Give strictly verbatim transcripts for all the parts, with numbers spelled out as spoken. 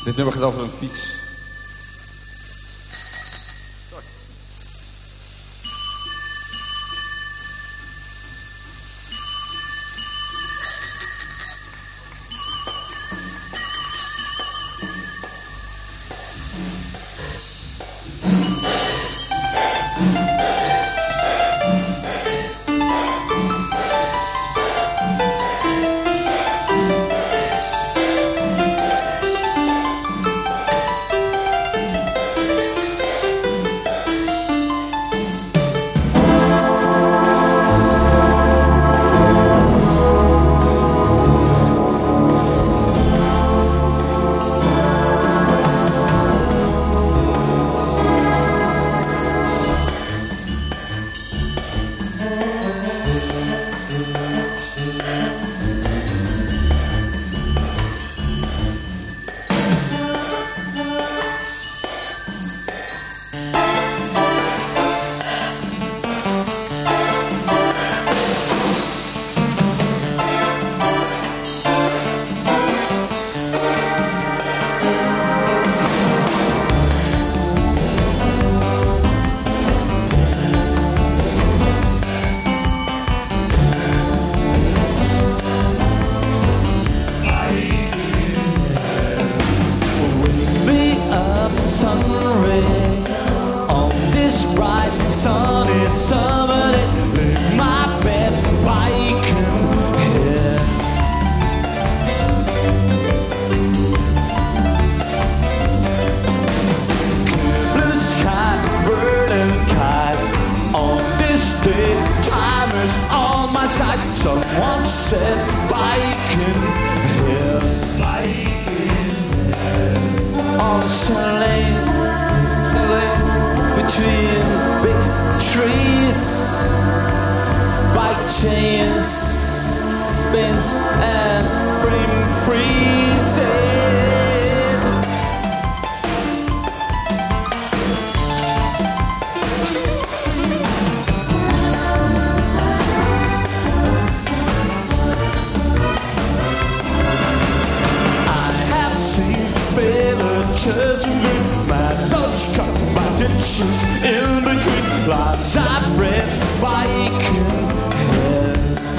Dit nummer gaat over een fiets. Sunny summer day, leave my bed biking here. Blue sky, burning kite. On this day, time is on my side. Someone said biking here, biking here. On a sunny, between big trees, bike chains, spins and frame freezes. I have seen villagers with my dust cut by ditches in between lines I've read biking here.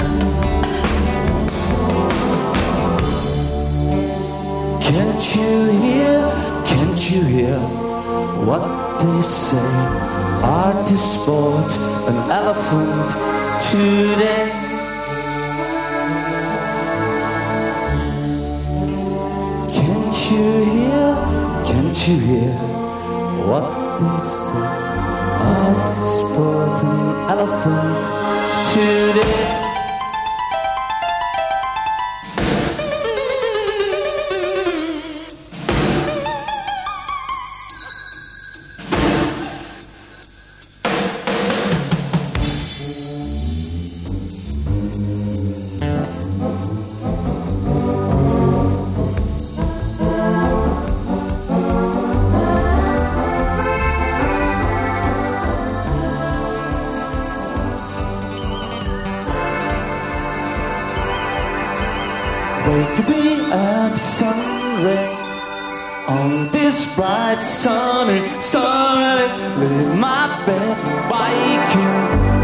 Can't you hear, can't you hear what they say? Art is sport, an elephant today. Can't you hear, can't you hear what they say? Art is sport, an elephant today. Wake me up, sun ray, on this bright sunny, sunny, leave my bed biking.